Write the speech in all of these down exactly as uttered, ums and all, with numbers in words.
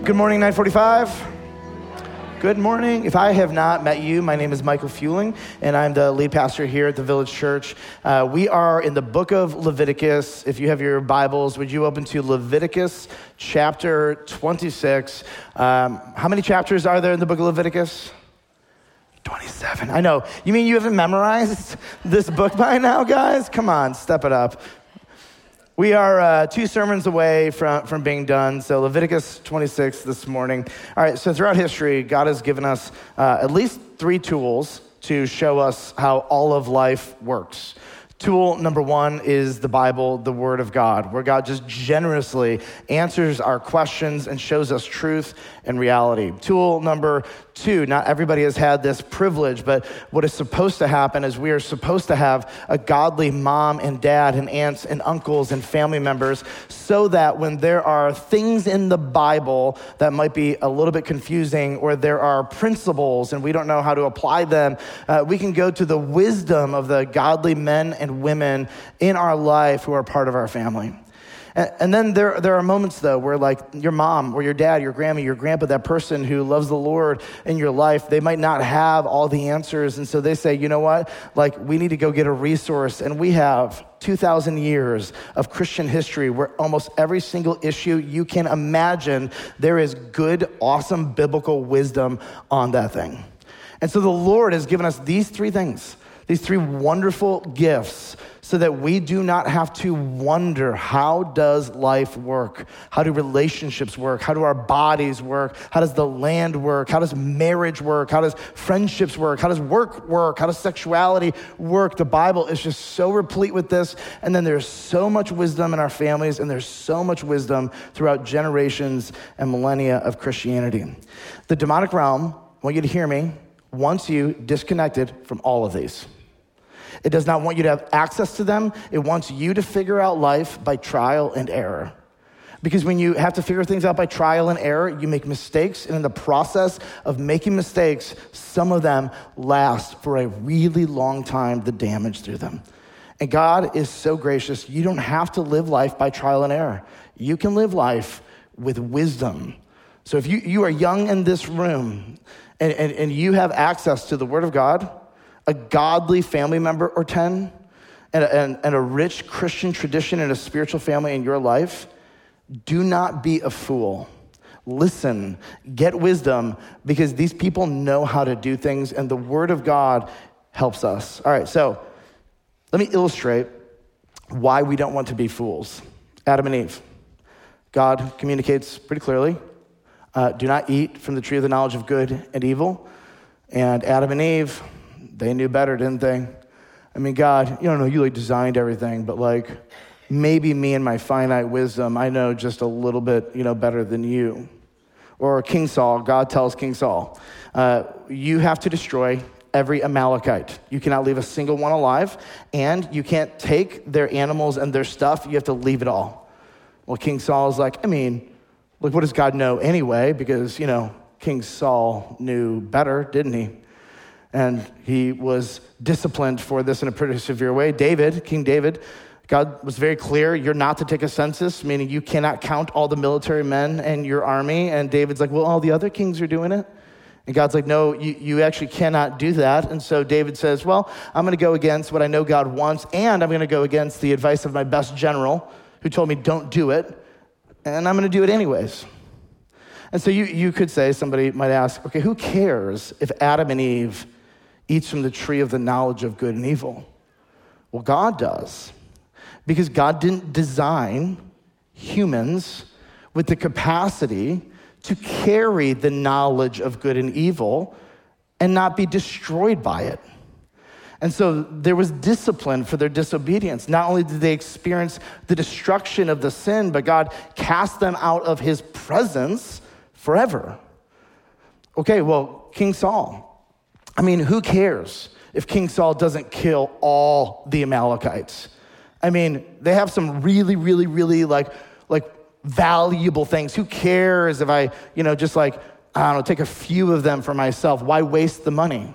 Good morning, nine forty-five. Good morning. If I have not met you, my name is Michael Fueling, and I'm the lead pastor here at the Village Church. Uh, we are in the book of Leviticus. If you have your Bibles, would you open to Leviticus chapter twenty-six? Um, how many chapters are there in the book of Leviticus? twenty-seven. I know. You mean you haven't memorized this book by now, guys? Come on, step it up. We are uh, two sermons away from, from being done, so Leviticus twenty-six this morning. All right, so throughout history, God has given us uh, at least three tools to show us how all of life works. Tool number one is the Bible, the Word of God, where God just generously answers our questions and shows us truth and reality. Tool number two, not everybody has had this privilege, but what is supposed to happen is we are supposed to have a godly mom and dad and aunts and uncles and family members so that when there are things in the Bible that might be a little bit confusing or there are principles and we don't know how to apply them, uh, we can go to the wisdom of the godly men and women in our life who are part of our family. And, and then there, there are moments, though, where like your mom or your dad, your grandma, your grandpa, that person who loves the Lord in your life, they might not have all the answers. And so they say, you know what? Like, we need to go get a resource. And we have two thousand years of Christian history where almost every single issue you can imagine, there is good, awesome biblical wisdom on that thing. And so the Lord has given us these three things, these three wonderful gifts, so that we do not have to wonder, how does life work? How do relationships work? How do our bodies work? How does the land work? How does marriage work? How does friendships work? How does work work? How does sexuality work? The Bible is just so replete with this. And then there's so much wisdom in our families, and there's so much wisdom throughout generations and millennia of Christianity. The demonic realm, I want you to hear me, wants you disconnected from all of these. It does not want you to have access to them. It wants you to figure out life by trial and error. Because when you have to figure things out by trial and error, you make mistakes. And in the process of making mistakes, some of them last for a really long time, the damage through them. And God is so gracious. You don't have to live life by trial and error. You can live life with wisdom. So if you, you are young in this room and, and, and you have access to the Word of God, a godly family member or ten, and a, and, and a rich Christian tradition and a spiritual family in your life, do not be a fool. Listen, get wisdom, because these people know how to do things, and the Word of God helps us. All right, so let me illustrate why we don't want to be fools. Adam and Eve. God communicates pretty clearly, uh, do not eat from the tree of the knowledge of good and evil. And Adam and Eve, they knew better, didn't they? I mean, God, you don't know, you like designed everything, but like maybe me and my finite wisdom, I know just a little bit, you know, better than you. Or King Saul, God tells King Saul, uh, you have to destroy every Amalekite. You cannot leave a single one alive, and you can't take their animals and their stuff. You have to leave it all. Well, King Saul is like, I mean, look, what does God know anyway? Because, you know, King Saul knew better, didn't he? And he was disciplined for this in a pretty severe way. David, King David, God was very clear, you're not to take a census, meaning you cannot count all the military men in your army. And David's like, well, all the other kings are doing it. And God's like, no, you, you actually cannot do that. And so David says, well, I'm going to go against what I know God wants, and I'm going to go against the advice of my best general who told me don't do it, and I'm going to do it anyways. And so you, you could say, somebody might ask, okay, who cares if Adam and Eve eats from the tree of the knowledge of good and evil? Well, God does, because God didn't design humans with the capacity to carry the knowledge of good and evil and not be destroyed by it. And so there was discipline for their disobedience. Not only did they experience the destruction of the sin, but God cast them out of his presence forever. Okay, well, King Saul, I mean, who cares if King Saul doesn't kill all the Amalekites? I mean, they have some really, really, really like, like valuable things. Who cares if I, you know, just like, I don't know, take a few of them for myself? Why waste the money?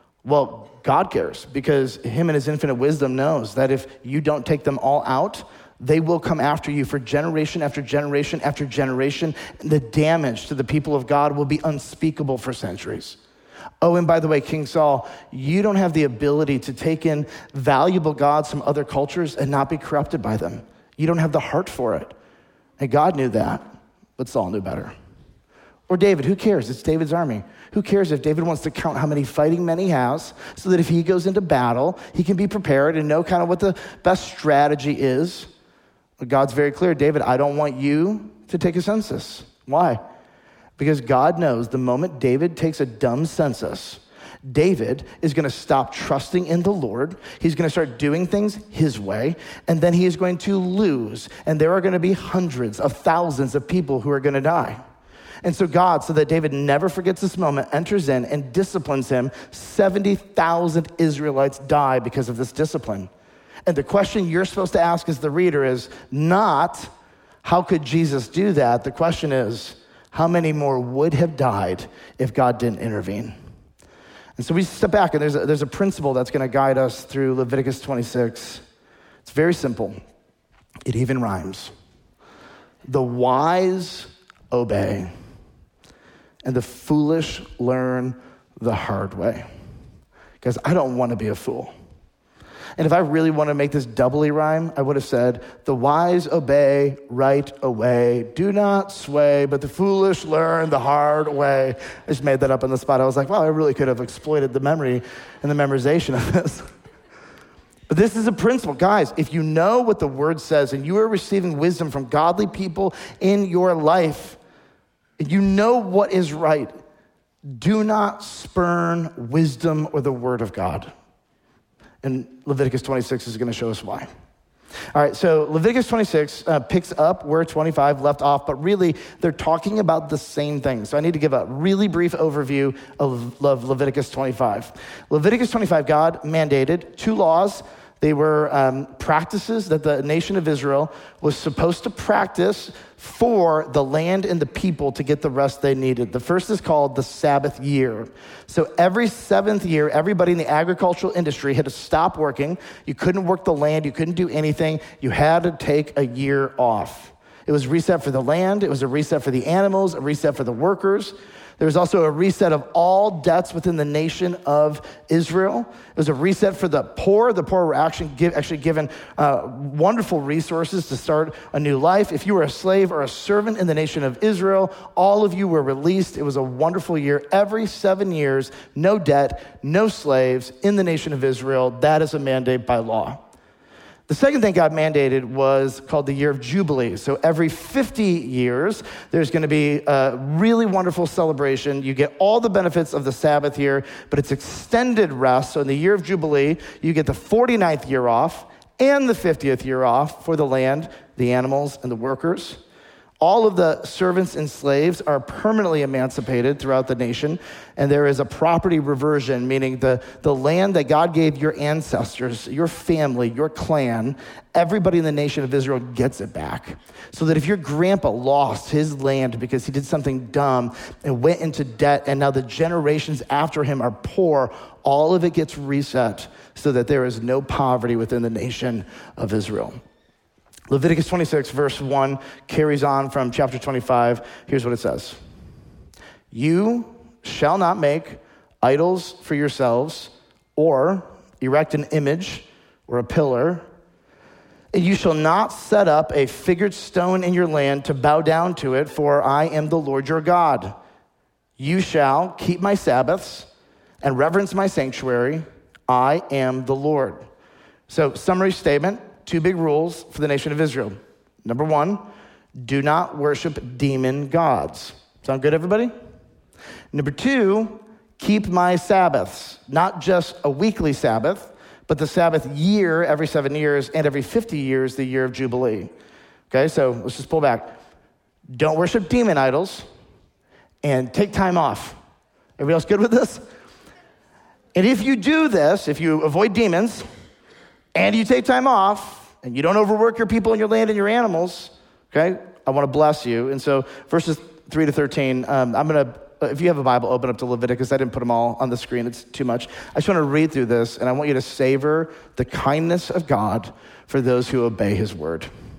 Well, God cares, because him in his infinite wisdom knows that if you don't take them all out, They will come after you for generation after generation after generation. And the damage to the people of God will be unspeakable for centuries. Oh, and by the way, King Saul, you don't have the ability to take in valuable gods from other cultures and not be corrupted by them. You don't have the heart for it. And God knew that, but Saul knew better. Or David, who cares? It's David's army. Who cares if David wants to count how many fighting men he has so that if he goes into battle, he can be prepared and know kind of what the best strategy is? But God's very clear, David, I don't want you to take a census. Why? Because God knows the moment David takes a dumb census, David is going to stop trusting in the Lord. He's going to start doing things his way, and then he is going to lose. And there are going to be hundreds of thousands of people who are going to die. And so God, so that David never forgets this moment, enters in and disciplines him. seventy thousand Israelites die because of this discipline. And the question you're supposed to ask as the reader is not, how could Jesus do that? The question is, how many more would have died if God didn't intervene? And so we step back, and there's a, there's a principle that's going to guide us through Leviticus twenty-six. It's very simple. It even rhymes. The wise obey, and the foolish learn the hard way. Because I don't want to be a fool. And if I really want to make this doubly rhyme, I would have said, the wise obey right away. Do not sway, but the foolish learn the hard way. I just made that up on the spot. I was like, wow, I really could have exploited the memory and the memorization of this. But this is a principle. Guys, if you know what the word says and you are receiving wisdom from godly people in your life, and you know what is right, do not spurn wisdom or the word of God. And Leviticus twenty-six is going to show us why. All right, so Leviticus twenty-six uh, picks up where twenty-five left off, but really they're talking about the same thing. So I need to give a really brief overview of, of Leviticus twenty-five. Leviticus twenty-five, God mandated two laws. They were um, practices that the nation of Israel was supposed to practice for the land and the people to get the rest they needed. The first is called the Sabbath year. So every seventh year, everybody in the agricultural industry had to stop working. You couldn't work the land. You couldn't do anything. You had to take a year off. It was reset for the land. It was a reset for the animals, a reset for the workers. There was also a reset of all debts within the nation of Israel. It was a reset for the poor. The poor were actually, give, actually given uh, wonderful resources to start a new life. If you were a slave or a servant in the nation of Israel, all of you were released. It was a wonderful year. Every seven years, no debt, no slaves in the nation of Israel. That is a mandate by law. The second thing God mandated was called the year of Jubilee. So every fifty years, there's going to be a really wonderful celebration. You get all the benefits of the Sabbath year, but it's extended rest. So in the year of Jubilee, you get the forty-ninth year off and the fiftieth year off for the land, the animals, and the workers. All of the servants and slaves are permanently emancipated throughout the nation, and there is a property reversion, meaning the, the land that God gave your ancestors, your family, your clan, everybody in the nation of Israel gets it back. So that if your grandpa lost his land because he did something dumb and went into debt, and now the generations after him are poor, all of it gets reset so that there is no poverty within the nation of Israel. Leviticus twenty-six, verse one, carries on from chapter twenty-five. Here's what it says. You shall not make idols for yourselves or erect an image or a pillar, and you shall not set up a figured stone in your land to bow down to it, for I am the Lord your God. You shall keep my Sabbaths and reverence my sanctuary. I am the Lord. So, summary statement. Two big rules for the nation of Israel. Number one, do not worship demon gods. Sound good, everybody? Number two, keep my Sabbaths. Not just a weekly Sabbath, but the Sabbath year every seven years and every fifty years, the year of Jubilee. Okay, so let's just pull back. Don't worship demon idols and take time off. Everybody else good with this? And if you do this, if you avoid demons, and you take time off, and you don't overwork your people and your land and your animals, okay, I want to bless you. And so verses three to thirteen, um, I'm going to, if you have a Bible, open up to Leviticus. I didn't put them all on the screen. It's too much. I just want to read through this, and I want you to savor the kindness of God for those who obey his word.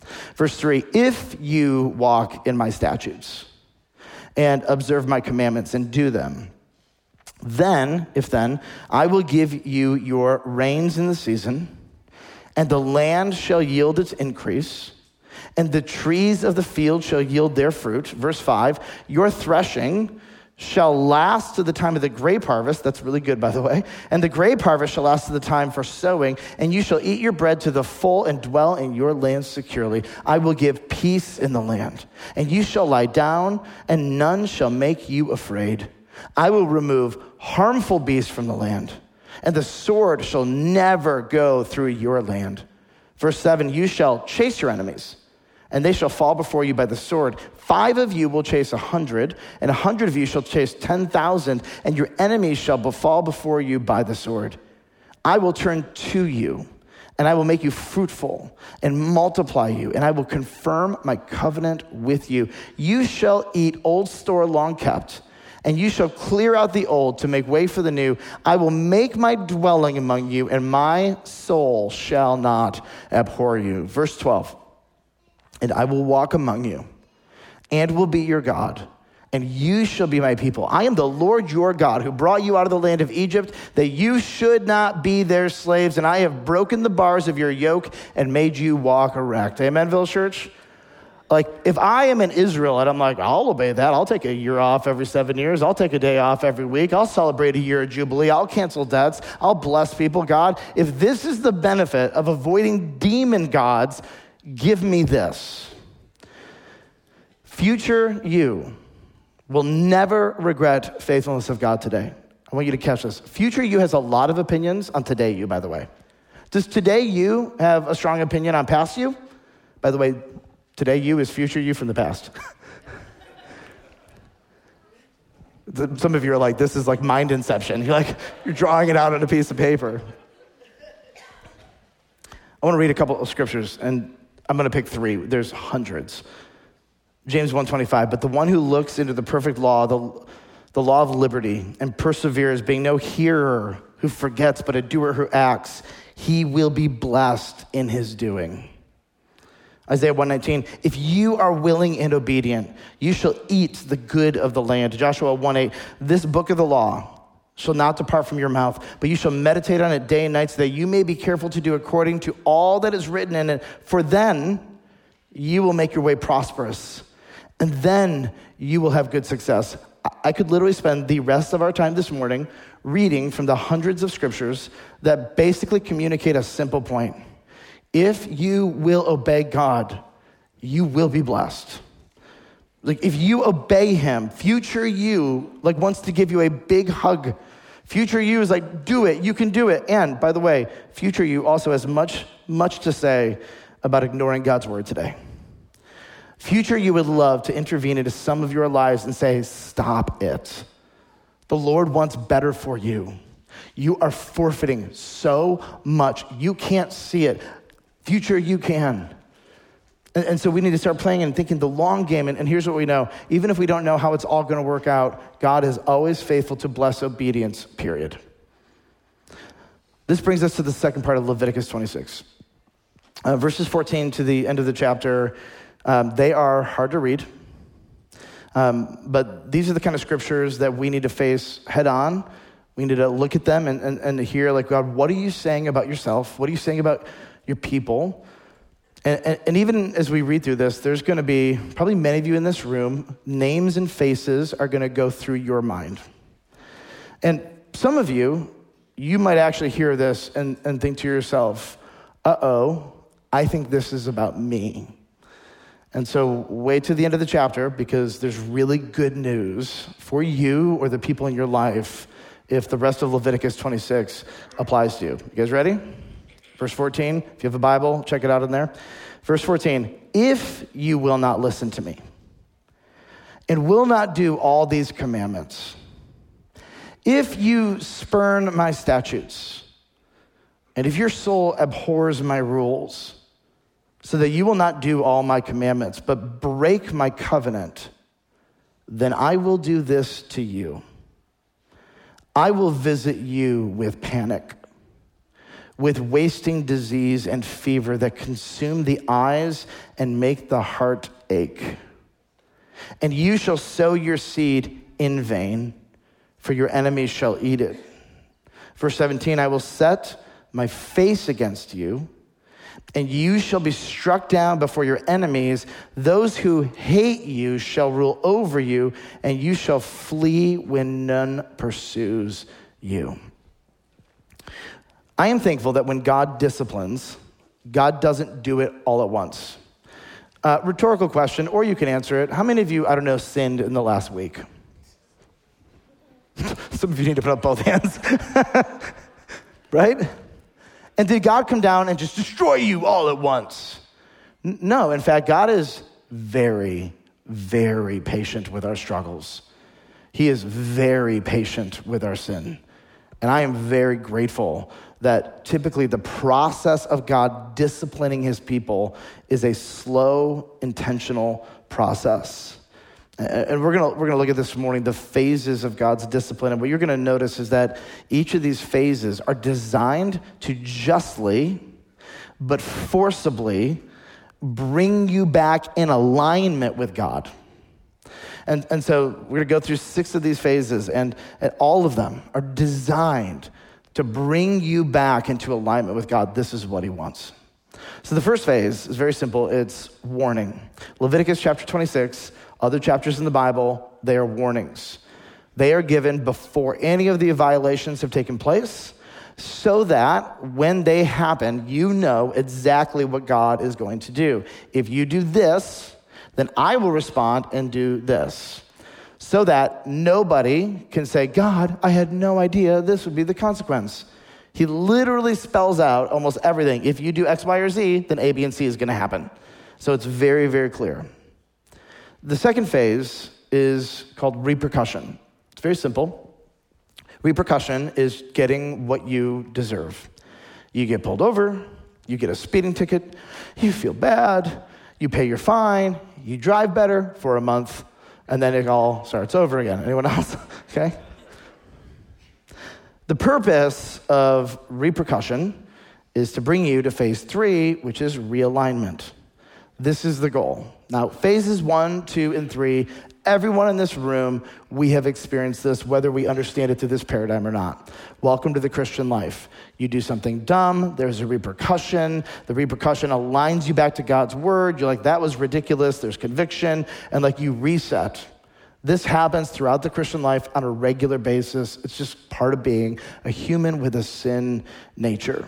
Verse three, if you walk in my statutes and observe my commandments and do them, then, if then, I will give you your rains in the season, and the land shall yield its increase, and the trees of the field shall yield their fruit. Verse five, your threshing shall last to the time of the grape harvest. That's really good, by the way. And the grape harvest shall last to the time for sowing, and you shall eat your bread to the full and dwell in your land securely. I will give peace in the land, and you shall lie down, and none shall make you afraid. I will remove harmful beasts from the land, and the sword shall never go through your land. Verse seven, you shall chase your enemies, and they shall fall before you by the sword. Five of you will chase a hundred, and a hundred of you shall chase ten thousand, and your enemies shall fall before you by the sword. I will turn to you, and I will make you fruitful and multiply you, and I will confirm my covenant with you. You shall eat old store long kept, and you shall clear out the old to make way for the new. I will make my dwelling among you, and my soul shall not abhor you. Verse twelve, and I will walk among you, and will be your God, and you shall be my people. I am the Lord your God, who brought you out of the land of Egypt, that you should not be their slaves, and I have broken the bars of your yoke and made you walk erect. Amen, Village Church? Like, if I am in Israel and I'm like, I'll obey that. I'll take a year off every seven years. I'll take a day off every week. I'll celebrate a year of Jubilee. I'll cancel debts. I'll bless people. God, if this is the benefit of avoiding demon gods, give me this. Future you will never regret faithfulness of God today. I want you to catch this. Future you has a lot of opinions on today you, by the way. Does today you have a strong opinion on past you? By the way, today you is future you from the past. Some of you are like, this is like mind inception. You're like, you're drawing it out on a piece of paper. I want to read a couple of scriptures, and I'm going to pick three. There's hundreds. James one twenty-five, but the one who looks into the perfect law, the, the law of liberty, and perseveres, being no hearer who forgets, but a doer who acts, he will be blessed in his doing. Isaiah one nineteen, if you are willing and obedient, you shall eat the good of the land. Joshua one eight, this book of the law shall not depart from your mouth, but you shall meditate on it day and night, so that you may be careful to do according to all that is written in it. For then you will make your way prosperous, and then you will have good success. I could literally spend the rest of our time this morning reading from the hundreds of scriptures that basically communicate a simple point. If you will obey God, you will be blessed. Like, if you obey him, future you like wants to give you a big hug. Future you is like, do it, you can do it. And by the way, future you also has much, much to say about ignoring God's word today. Future you would love to intervene into some of your lives and say, stop it. The Lord wants better for you. You are forfeiting so much. You can't see it. Future you can. And, and so we need to start playing and thinking the long game. And, and here's what we know. Even if we don't know how it's all going to work out, God is always faithful to bless obedience, period. This brings us to the second part of Leviticus twenty-six. Uh, verses fourteen to the end of the chapter, um, they are hard to read. Um, but these are the kind of scriptures that we need to face head on. We need to look at them and, and, and hear, like, God, what are you saying about yourself? What are you saying about your people? And, and, and even as we read through this, there's going to be, probably many of you in this room, names and faces are going to go through your mind. And some of you, you might actually hear this and, and think to yourself, uh-oh, I think this is about me. And so wait to the end of the chapter, because there's really good news for you or the people in your life if the rest of Leviticus twenty-six applies to you. You guys ready? Verse fourteen, if you have a Bible, check it out in there. Verse fourteen, if you will not listen to me and will not do all these commandments, if you spurn my statutes, and if your soul abhors my rules, so that you will not do all my commandments, but break my covenant, then I will do this to you. I will visit you with panic, with wasting disease and fever that consume the eyes and make the heart ache. And you shall sow your seed in vain, for your enemies shall eat it. Verse seventeen, I will set my face against you, and you shall be struck down before your enemies. Those who hate you shall rule over you, and you shall flee when none pursues you. I am thankful that when God disciplines, God doesn't do it all at once. Uh, rhetorical question, or you can answer it. How many of you, I don't know, sinned in the last week? Some of you need to put up both hands. Right? And did God come down and just destroy you all at once? N- no, in fact, God is very, very patient with our struggles. He is very patient with our sin. And I am very grateful that typically the process of God disciplining his people is a slow, intentional process. And we're gonna we're gonna look at this morning, the phases of God's discipline. And what you're gonna notice is that each of these phases are designed to justly, but forcibly, bring you back in alignment with God. And, and so we're gonna go through six of these phases, and, and all of them are designed to bring you back into alignment with God. This is what he wants. So the first phase is very simple. It's warning. Leviticus chapter twenty-six, other chapters in the Bible, they are warnings. They are given before any of the violations have taken place, so that when they happen, you know exactly what God is going to do. If you do this, then I will respond and do this, so that nobody can say, God, I had no idea this would be the consequence. He literally spells out almost everything. If you do X, Y, or Z, then A, B, and C is going to happen. So it's very, very clear. The second phase is called repercussion. It's very simple. Repercussion is getting what you deserve. You get pulled over, you get a speeding ticket, you feel bad, you pay your fine, you drive better for a month, and then it all starts over again. Anyone else? Okay? The purpose of repercussion is to bring you to phase three, which is realignment. This is the goal. Now, phases one, two, and three, everyone in this room, we have experienced this, whether we understand it through this paradigm or not. Welcome to the Christian life. You do something dumb, there's a repercussion. The repercussion aligns you back to God's word. You're like, that was ridiculous. There's conviction, and like you reset. This happens throughout the Christian life on a regular basis. It's just part of being a human with a sin nature.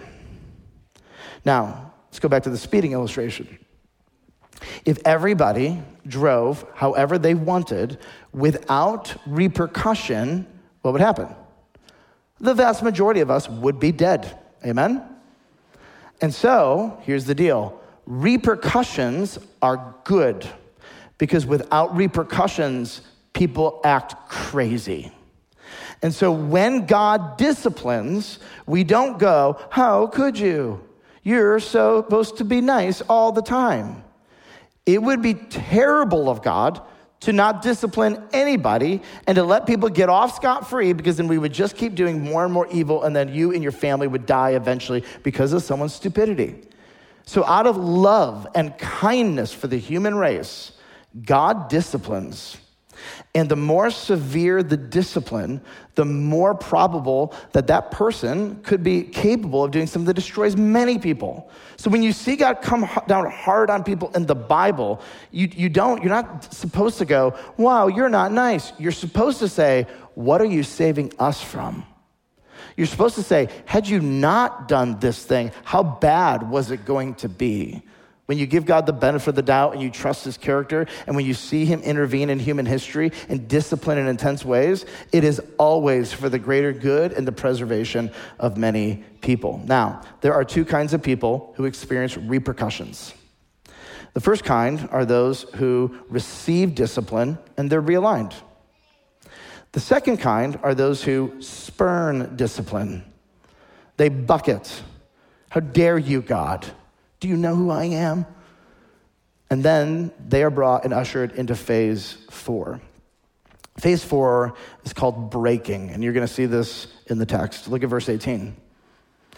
Now, let's go back to the speeding illustration. If everybody drove however they wanted without repercussion, what would happen? The vast majority of us would be dead. Amen? And so, here's the deal. Repercussions are good, because without repercussions, people act crazy. And so when God disciplines, we don't go, how could you? You're supposed to be nice all the time. It would be terrible of God to not discipline anybody and to let people get off scot-free, because then we would just keep doing more and more evil, and then you and your family would die eventually because of someone's stupidity. So out of love and kindness for the human race, God disciplines. And the more severe the discipline, the more probable that that person could be capable of doing something that destroys many people. So when you see God come down hard on people in the Bible, you, you don't, you're not supposed to go, wow, you're not nice. You're supposed to say, what are you saving us from? You're supposed to say, had you not done this thing, how bad was it going to be? When you give God the benefit of the doubt and you trust his character, and when you see him intervene in human history and discipline in intense ways, it is always for the greater good and the preservation of many people. Now, there are two kinds of people who experience repercussions. The first kind are those who receive discipline and they're realigned. The second kind are those who spurn discipline. They bucket. How dare you, God? Do you know who I am? And then they are brought and ushered into phase four. Phase four is called breaking, and you're going to see this in the text. Look at verse eighteen.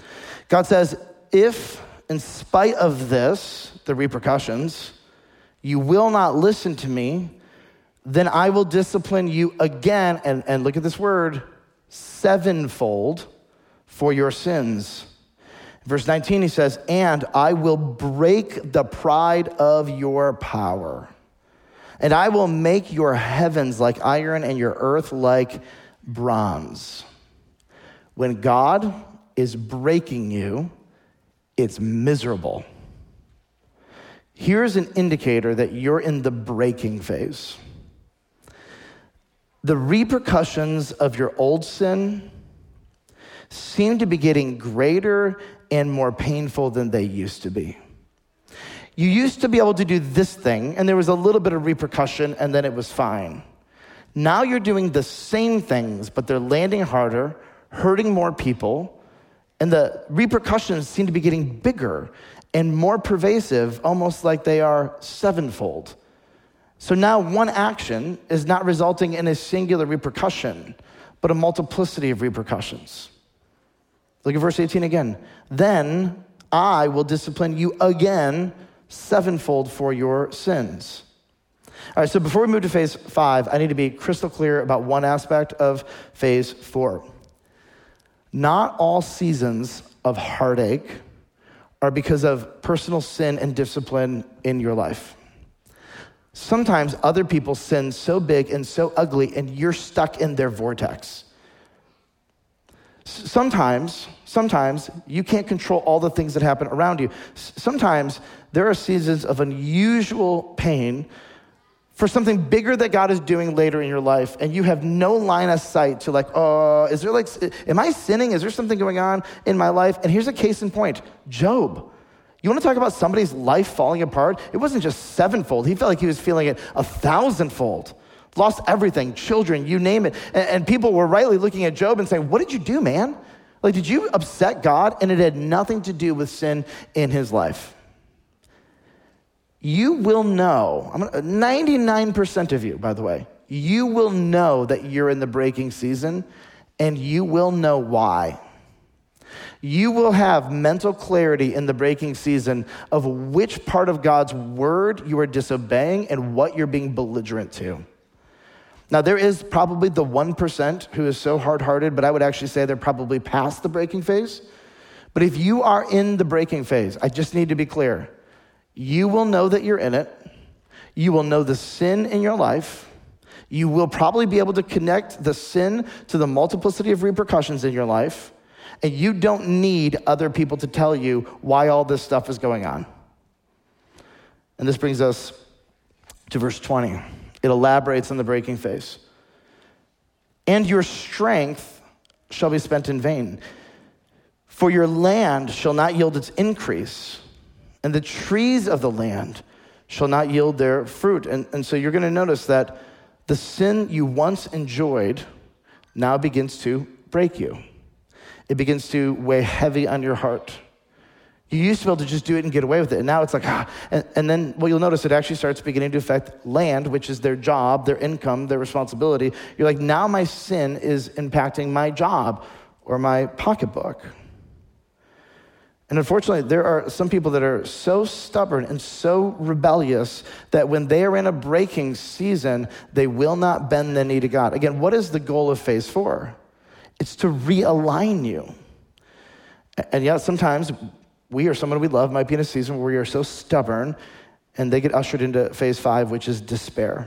God says, if in spite of this, the repercussions, you will not listen to me, then I will discipline you again, and, and look at this word, sevenfold for your sins. Verse nineteen, he says, and I will break the pride of your power, and I will make your heavens like iron and your earth like bronze. When God is breaking you, it's miserable. Here's an indicator that you're in the breaking phase. The repercussions of your old sin seem to be getting greater and more painful than they used to be. You used to be able to do this thing, and there was a little bit of repercussion, and then it was fine. Now you're doing the same things, but they're landing harder, hurting more people, and the repercussions seem to be getting bigger and more pervasive, almost like they are sevenfold. So now one action is not resulting in a singular repercussion, but a multiplicity of repercussions. Look at verse eighteen again. Then I will discipline you again sevenfold for your sins. All right, so before we move to phase five, I need to be crystal clear about one aspect of phase four. Not all seasons of heartache are because of personal sin and discipline in your life. Sometimes other people sin so big and so ugly, and you're stuck in their vortex. Sometimes, sometimes you can't control all the things that happen around you. Sometimes there are seasons of unusual pain for something bigger that God is doing later in your life, and you have no line of sight to like, oh, is there like, am I sinning? Is there something going on in my life? And here's a case in point, Job. You want to talk about somebody's life falling apart? It wasn't just sevenfold. He felt like he was feeling it a thousandfold. Lost everything, children, you name it. And, and people were rightly looking at Job and saying, what did you do, man? Like, did you upset God? And it had nothing to do with sin in his life. You will know, I'm gonna, ninety-nine percent of you, by the way, you will know that you're in the breaking season, and you will know why. You will have mental clarity in the breaking season of which part of God's word you are disobeying and what you're being belligerent to. Now, there is probably the one percent who is so hard-hearted, but I would actually say they're probably past the breaking phase. But if you are in the breaking phase, I just need to be clear. You will know that you're in it. You will know the sin in your life. You will probably be able to connect the sin to the multiplicity of repercussions in your life. And you don't need other people to tell you why all this stuff is going on. And this brings us to verse twenty. It elaborates on the breaking phase. And your strength shall be spent in vain, for your land shall not yield its increase, and the trees of the land shall not yield their fruit. And, and so you're going to notice that the sin you once enjoyed now begins to break you. It begins to weigh heavy on your heart. You used to be able to just do it and get away with it. And now it's like, ah. And, and then, well, you'll notice it actually starts beginning to affect land, which is their job, their income, their responsibility. You're like, now my sin is impacting my job or my pocketbook. And unfortunately, there are some people that are so stubborn and so rebellious that when they are in a breaking season, they will not bend the knee to God. Again, what is the goal of phase four? It's to realign you. And yet sometimes we or someone we love might be in a season where we are so stubborn, and they get ushered into phase five, which is despair.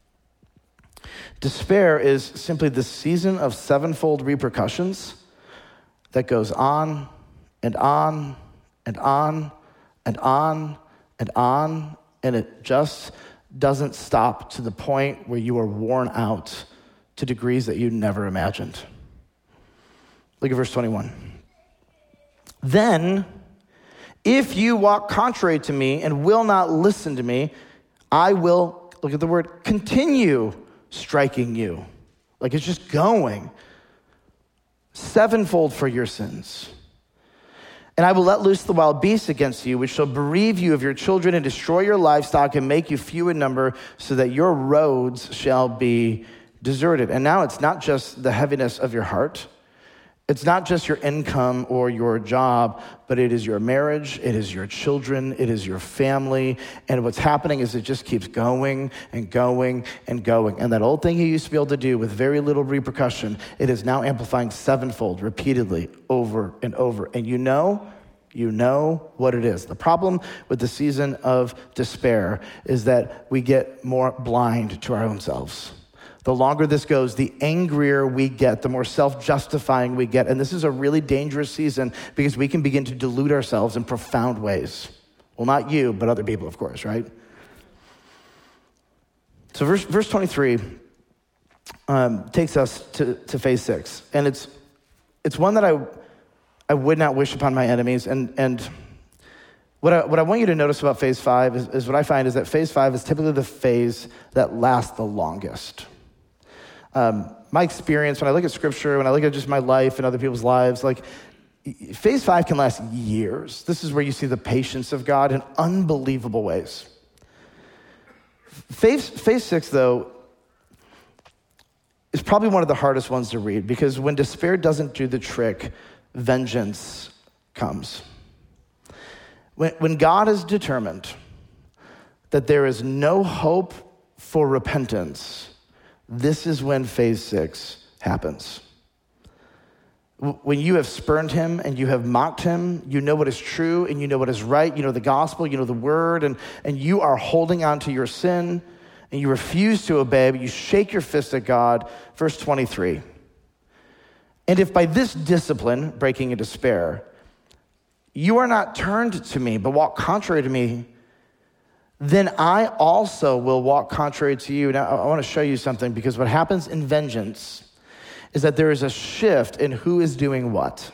Despair is simply the season of sevenfold repercussions that goes on and on and on and on and on, and it just doesn't stop to the point where you are worn out to degrees that you never imagined. Look at verse twenty-one. Then, if you walk contrary to me and will not listen to me, I will, look at the word, continue striking you. Like it's just going. Sevenfold for your sins. And I will let loose the wild beasts against you, which shall bereave you of your children and destroy your livestock and make you few in number, so that your roads shall be deserted. And now it's not just the heaviness of your heart. It's not just your income or your job, but it is your marriage, it is your children, it is your family. And what's happening is it just keeps going and going and going. And that old thing you used to be able to do with very little repercussion, it is now amplifying sevenfold repeatedly over and over. And you know, you know what it is. The problem with the season of despair is that we get more blind to our own selves. The longer this goes, the angrier we get, the more self-justifying we get. And this is a really dangerous season because we can begin to delude ourselves in profound ways. Well, not you, but other people, of course, right? So verse, verse twenty-three um, takes us to, to phase six. And it's it's one that I I would not wish upon my enemies. And and what I, what I want you to notice about phase five is, is what I find is that phase five is typically the phase that lasts the longest. Um, my experience, when I look at scripture, when I look at just my life and other people's lives, like phase five can last years. This is where you see the patience of God in unbelievable ways. Phase, phase six, though, is probably one of the hardest ones to read because when despair doesn't do the trick, vengeance comes. When, when God is determined that there is no hope for repentance, this is when phase six happens. When you have spurned him and you have mocked him, you know what is true and you know what is right, you know the gospel, you know the word, and, and you are holding on to your sin and you refuse to obey, but you shake your fist at God. Verse twenty-three. And if by this discipline, breaking in despair, you are not turned to me, but walk contrary to me, then I also will walk contrary to you. Now, I want to show you something because what happens in vengeance is that there is a shift in who is doing what.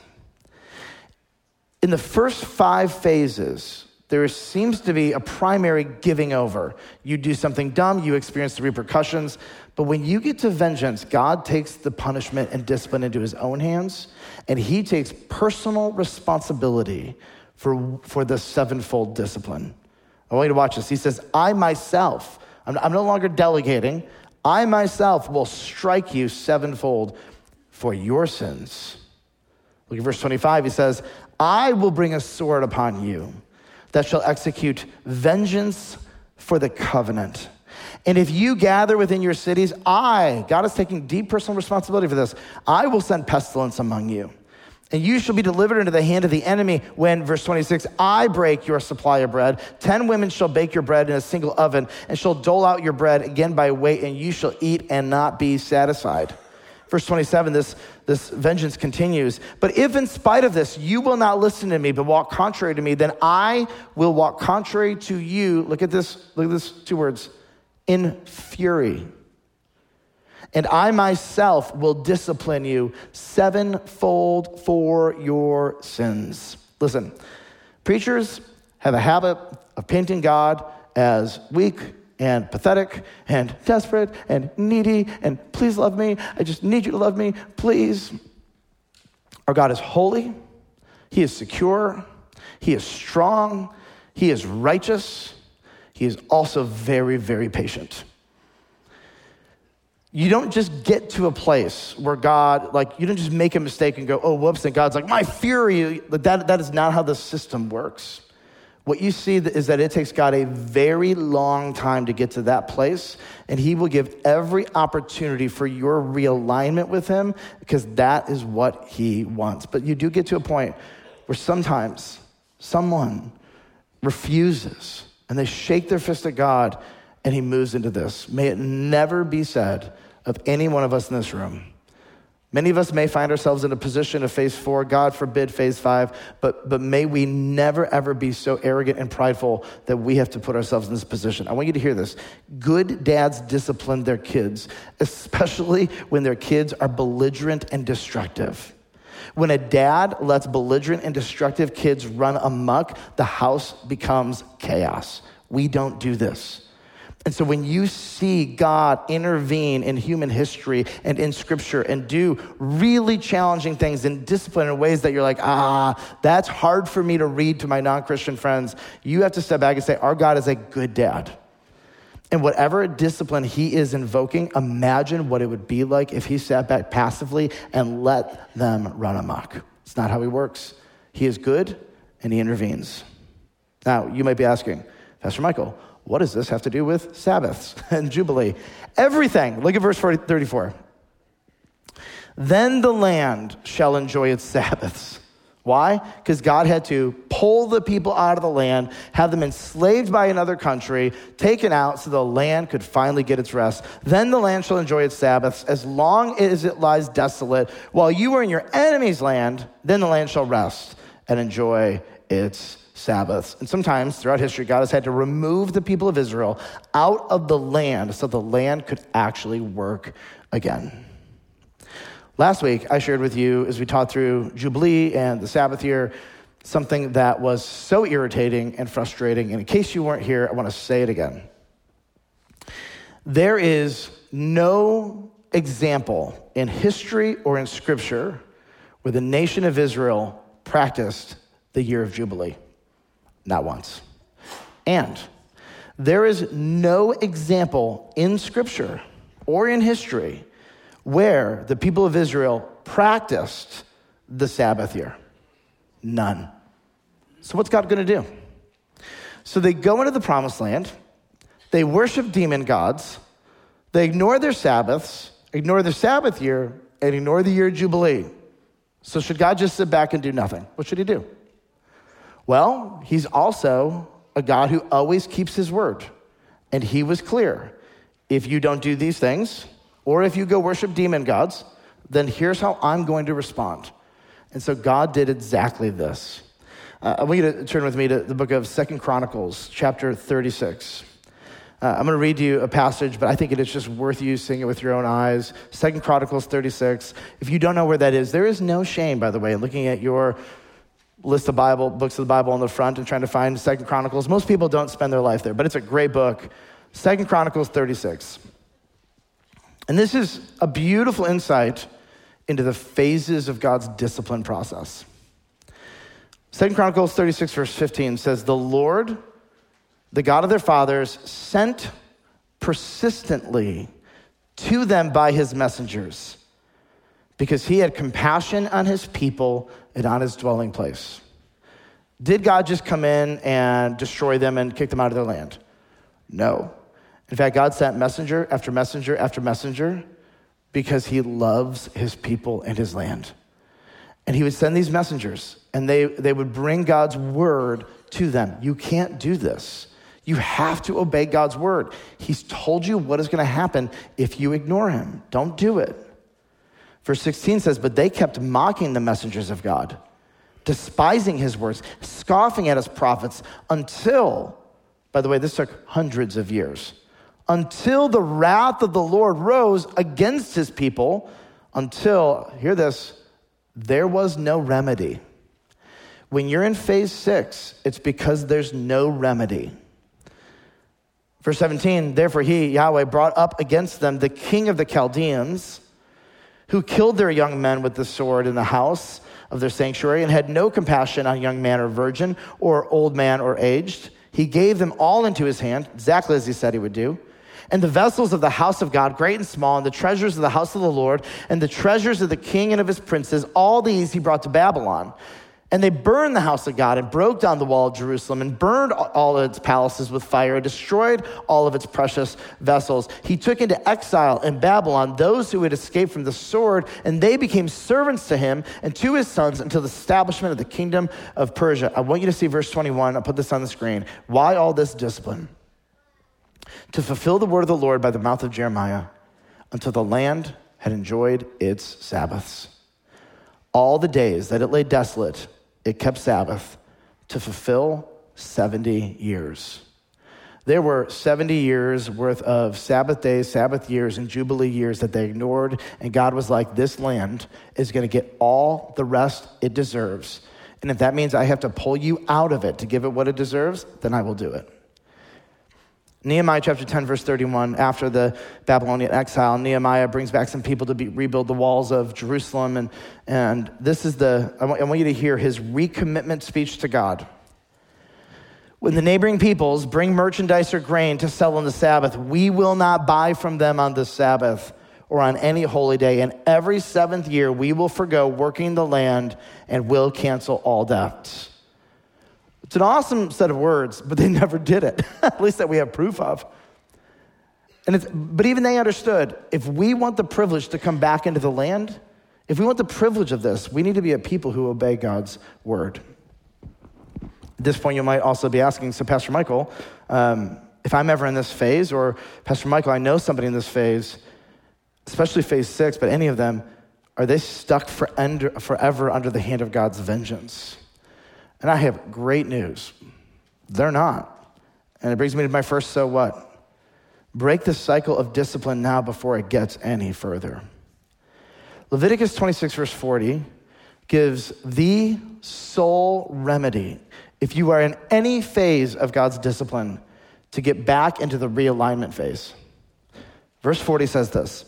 In the first five phases, there seems to be a primary giving over. You do something dumb, you experience the repercussions, but when you get to vengeance, God takes the punishment and discipline into his own hands, and he takes personal responsibility for, for the sevenfold discipline. I want you to watch this. He says, I myself, I'm, I'm no longer delegating, I myself will strike you sevenfold for your sins. Look at verse twenty-five. He says, I will bring a sword upon you that shall execute vengeance for the covenant. And if you gather within your cities, I, God is taking deep personal responsibility for this, I will send pestilence among you. And you shall be delivered into the hand of the enemy when, verse twenty-six, I break your supply of bread. Ten women shall bake your bread in a single oven and shall dole out your bread again by weight, and you shall eat and not be satisfied. Verse twenty-seven, this, this vengeance continues. But if in spite of this, you will not listen to me, but walk contrary to me, then I will walk contrary to you. Look at this, look at this two words, in fury. And I myself will discipline you sevenfold for your sins. Listen, preachers have a habit of painting God as weak and pathetic and desperate and needy and please love me. I just need you to love me, please. Our God is holy. He is secure. He is strong. He is righteous. He is also very, very patient. You don't just get to a place where God, like, you don't just make a mistake and go, oh, whoops, and God's like, my fury. That, that is not how the system works. What you see is that it takes God a very long time to get to that place, and he will give every opportunity for your realignment with him because that is what he wants. But you do get to a point where sometimes someone refuses and they shake their fist at God and he moves into this. May it never be said of any one of us in this room. Many of us may find ourselves in a position of phase four, God forbid phase five, but, but may we never ever be so arrogant and prideful that we have to put ourselves in this position. I want you to hear this. Good dads discipline their kids, especially when their kids are belligerent and destructive. When a dad lets belligerent and destructive kids run amok, the house becomes chaos. We don't do this. And so when you see God intervene in human history and in scripture and do really challenging things and discipline in ways that you're like, ah, that's hard for me to read to my non-Christian friends, you have to step back and say, our God is a good dad. And whatever discipline he is invoking, imagine what it would be like if he sat back passively and let them run amok. It's not how he works. He is good and he intervenes. Now, you might be asking, Pastor Michael, what does this have to do with Sabbaths and Jubilee? Everything. Look at verse thirty-four. Then the land shall enjoy its Sabbaths. Why? Because God had to pull the people out of the land, have them enslaved by another country, taken out so the land could finally get its rest. Then the land shall enjoy its Sabbaths as long as it lies desolate. While you are in your enemy's land, then the land shall rest and enjoy its Sabbaths. And sometimes throughout history, God has had to remove the people of Israel out of the land so the land could actually work again. Last week, I shared with you, as we taught through Jubilee and the Sabbath year, something that was so irritating and frustrating. And in case you weren't here, I want to say it again. There is no example in history or in Scripture where the nation of Israel practiced the year of Jubilee. Not once. And there is no example in Scripture or in history where the people of Israel practiced the Sabbath year. None. So what's God going to do? So they go into the promised land, they worship demon gods, they ignore their Sabbaths, ignore their Sabbath year, and ignore the year of Jubilee. So should God just sit back and do nothing? What should he do? Well, he's also a God who always keeps his word. And he was clear. If you don't do these things, or if you go worship demon gods, then here's how I'm going to respond. And so God did exactly this. Uh, I want you to turn with me to the book of Second Chronicles, chapter thirty-six. Uh, I'm going to read you a passage, but I think it is just worth you seeing it with your own eyes. Second Chronicles thirty-six. If you don't know where that is, there is no shame, by the way, in looking at your list of Bible, books of the Bible on the front and trying to find Second Chronicles. Most people don't spend their life there, but it's a great book. Second Chronicles thirty-six. And this is a beautiful insight into the phases of God's discipline process. Second Chronicles thirty-six, verse fifteen says, the Lord, the God of their fathers, sent persistently to them by his messengers because he had compassion on his people and on his dwelling place. Did God just come in and destroy them and kick them out of their land? No. In fact, God sent messenger after messenger after messenger because he loves his people and his land. And he would send these messengers, and they, they would bring God's word to them. You can't do this. You have to obey God's word. He's told you what is going to happen if you ignore him. Don't do it. Verse sixteen says, but they kept mocking the messengers of God, despising his words, scoffing at his prophets until, by the way, this took hundreds of years, until the wrath of the Lord rose against his people, until, hear this, there was no remedy. When you're in phase six, it's because there's no remedy. Verse seventeen, therefore he, Yahweh, brought up against them the king of the Chaldeans, who killed their young men with the sword in the house of their sanctuary and had no compassion on young man or virgin or old man or aged. He gave them all into his hand, exactly as he said he would do. And the vessels of the house of God, great and small, and the treasures of the house of the Lord, and the treasures of the king and of his princes, all these he brought to Babylon. And they burned the house of God and broke down the wall of Jerusalem and burned all of its palaces with fire and destroyed all of its precious vessels. He took into exile in Babylon those who had escaped from the sword, and they became servants to him and to his sons until the establishment of the kingdom of Persia. I want you to see verse twenty-one. I'll put this on the screen. Why all this discipline? To fulfill the word of the Lord by the mouth of Jeremiah until the land had enjoyed its Sabbaths. All the days that it lay desolate, it kept Sabbath to fulfill seventy years. There were seventy years worth of Sabbath days, Sabbath years, and Jubilee years that they ignored, and God was like, this land is going to get all the rest it deserves. And if that means I have to pull you out of it to give it what it deserves, then I will do it. Nehemiah chapter ten, verse thirty-one, after the Babylonian exile, Nehemiah brings back some people to be, rebuild the walls of Jerusalem. And, and this is the, I want, I want you to hear his recommitment speech to God. When the neighboring peoples bring merchandise or grain to sell on the Sabbath, we will not buy from them on the Sabbath or on any holy day. And every seventh year, we will forgo working the land and will cancel all debts. It's an awesome set of words, but they never did it, at least that we have proof of. And it's, but even they understood, if we want the privilege to come back into the land, if we want the privilege of this, we need to be a people who obey God's word. At this point, you might also be asking, so Pastor Michael, um, if I'm ever in this phase, or Pastor Michael, I know somebody in this phase, especially phase six, but any of them, are they stuck for under, forever under the hand of God's vengeance? And I have great news. They're not. And it brings me to my first so what? Break the cycle of discipline now before it gets any further. Leviticus twenty-six, verse forty, gives the sole remedy if you are in any phase of God's discipline to get back into the realignment phase. Verse forty says this,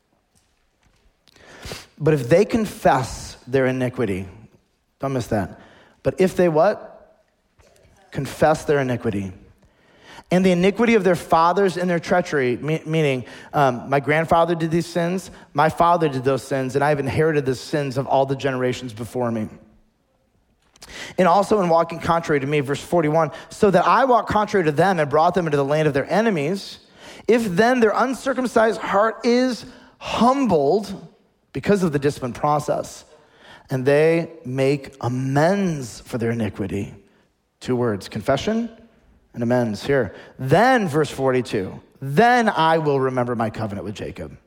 but if they confess their iniquity, don't miss that, but if they what? Confess their iniquity. And the iniquity of their fathers and their treachery, me- meaning um, my grandfather did these sins, my father did those sins, and I've inherited the sins of all the generations before me. And also in walking contrary to me, verse forty-one, so that I walked contrary to them and brought them into the land of their enemies, if then their uncircumcised heart is humbled because of the discipline process, and they make amends for their iniquity. Two words, confession and amends here. Then, verse forty-two, then I will remember my covenant with Jacob.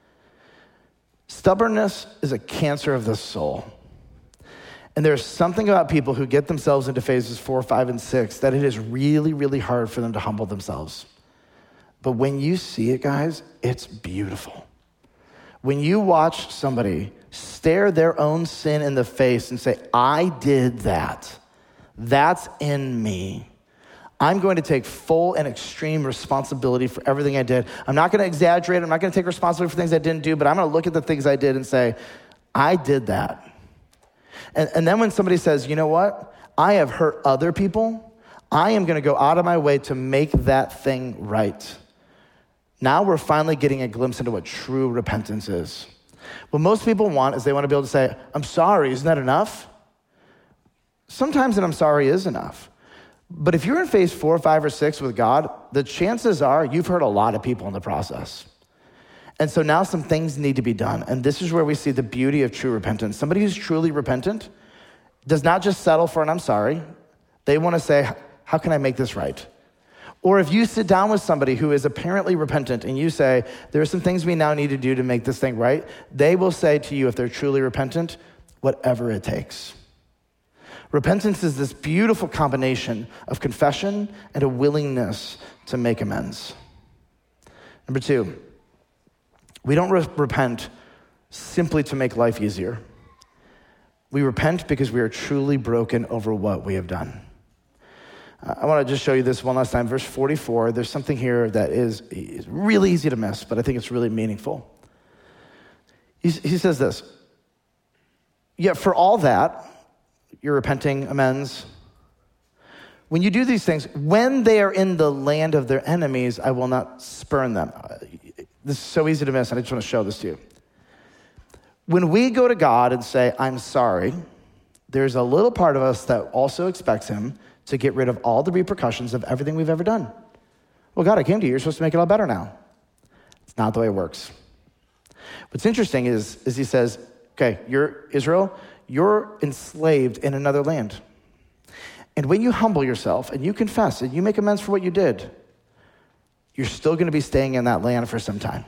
Stubbornness is a cancer of the soul. And there's something about people who get themselves into phases four, five, and six that it is really, really hard for them to humble themselves. But when you see it, guys, it's beautiful. When you watch somebody stare their own sin in the face and say, I did that. That's in me. I'm going to take full and extreme responsibility for everything I did. I'm not going to exaggerate. I'm not going to take responsibility for things I didn't do, but I'm going to look at the things I did and say, I did that. And, and then when somebody says, you know what? I have hurt other people. I am going to go out of my way to make that thing right. Now we're finally getting a glimpse into what true repentance is. What most people want is they want to be able to say, I'm sorry, isn't that enough? Sometimes an I'm sorry is enough. But if you're in phase four, five, or six with God, the chances are you've hurt a lot of people in the process. And so now some things need to be done. And this is where we see the beauty of true repentance. Somebody who's truly repentant does not just settle for an I'm sorry. They want to say, how can I make this right? Or if you sit down with somebody who is apparently repentant and you say, there are some things we now need to do to make this thing right, they will say to you, if they're truly repentant, whatever it takes. Repentance is this beautiful combination of confession and a willingness to make amends. Number two, we don't re- repent simply to make life easier. We repent because we are truly broken over what we have done. Uh, I want to just show you this one last time. Verse forty-four, there's something here that is, is really easy to miss, but I think it's really meaningful. He, he says this, yet for all that, you're repenting, amends. When you do these things, when they are in the land of their enemies, I will not spurn them. This is so easy to miss, and I just want to show this to you. When we go to God and say, I'm sorry, there's a little part of us that also expects him to get rid of all the repercussions of everything we've ever done. Well, God, I came to you. You're supposed to make it all better now. It's not the way it works. What's interesting is, is he says, okay, you're Israel, you're enslaved in another land. And when you humble yourself and you confess and you make amends for what you did, you're still going to be staying in that land for some time.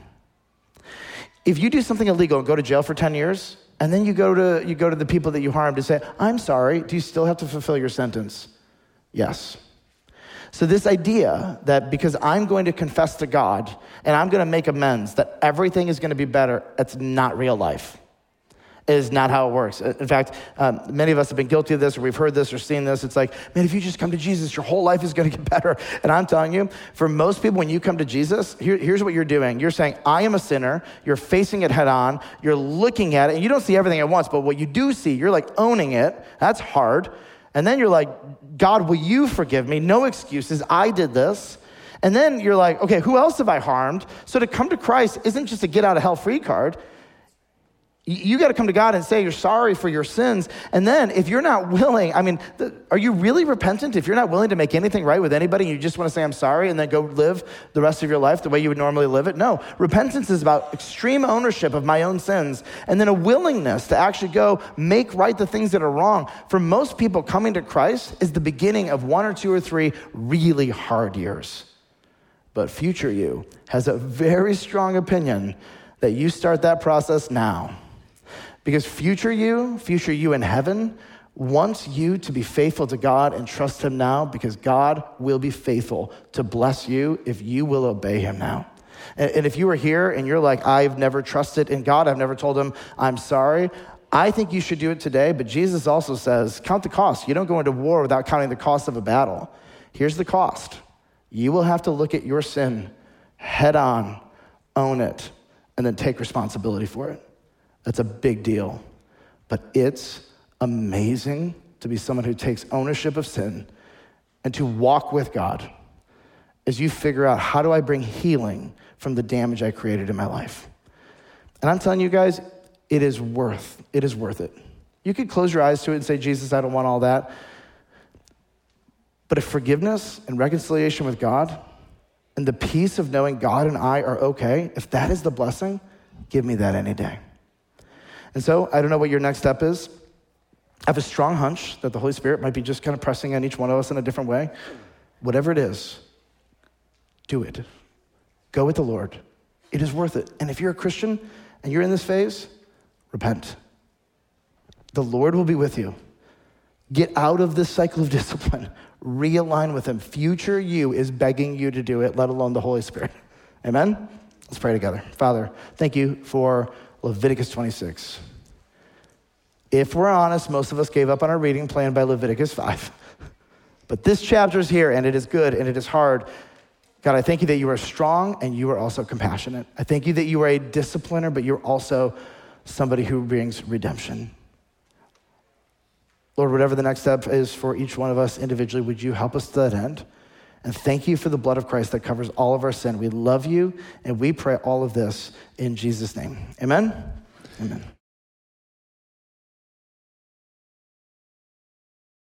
If you do something illegal and go to jail for ten years, and then you go to you go to the people that you harmed to say, I'm sorry, do you still have to fulfill your sentence? Yes. So this idea that because I'm going to confess to God and I'm going to make amends, that everything is going to be better, it's not real life. It is not how it works. In fact, um, many of us have been guilty of this, or we've heard this or seen this. It's like, man, if you just come to Jesus, your whole life is going to get better. And I'm telling you, for most people, when you come to Jesus, here, here's what you're doing. You're saying, I am a sinner. You're facing it head on. You're looking at it, and you don't see everything at once, but what you do see, you're like owning it. That's hard. And then you're like, God, will you forgive me? No excuses. I did this. And then you're like, okay, who else have I harmed? So to come to Christ isn't just a get out of hell free card. You got to come to God and say you're sorry for your sins. And then if you're not willing, I mean, the, are you really repentant if you're not willing to make anything right with anybody and you just want to say, I'm sorry, and then go live the rest of your life the way you would normally live it? No, repentance is about extreme ownership of my own sins and then a willingness to actually go make right the things that are wrong. For most people, coming to Christ is the beginning of one or two or three really hard years. But future you has a very strong opinion that you start that process now. Because future you, future you in heaven, wants you to be faithful to God and trust him now, because God will be faithful to bless you if you will obey him now. And, and if you are here and you're like, I've never trusted in God, I've never told him I'm sorry, I think you should do it today. But Jesus also says, count the cost. You don't go into war without counting the cost of a battle. Here's the cost. You will have to look at your sin head on, own it, and then take responsibility for it. That's a big deal. But it's amazing to be someone who takes ownership of sin and to walk with God as you figure out, how do I bring healing from the damage I created in my life? And I'm telling you guys, it is worth, it is worth it. You could close your eyes to it and say, Jesus, I don't want all that. But if forgiveness and reconciliation with God and the peace of knowing God and I are okay, if that is the blessing, give me that any day. And so I don't know what your next step is. I have a strong hunch that the Holy Spirit might be just kind of pressing on each one of us in a different way. Whatever it is, do it. Go with the Lord. It is worth it. And if you're a Christian and you're in this phase, repent. The Lord will be with you. Get out of this cycle of discipline. Realign with him. Future you is begging you to do it, let alone the Holy Spirit. Amen? Let's pray together. Father, thank you for Leviticus twenty-six. If we're honest, most of us gave up on our reading plan by Leviticus five. But this chapter is here, and it is good, and it is hard. God, I thank you that you are strong, and you are also compassionate. I thank you that you are a discipliner, but you're also somebody who brings redemption. Lord, whatever the next step is for each one of us individually, would you help us to that end? And thank you for the blood of Christ that covers all of our sin. We love you, and we pray all of this in Jesus' name. Amen? Amen.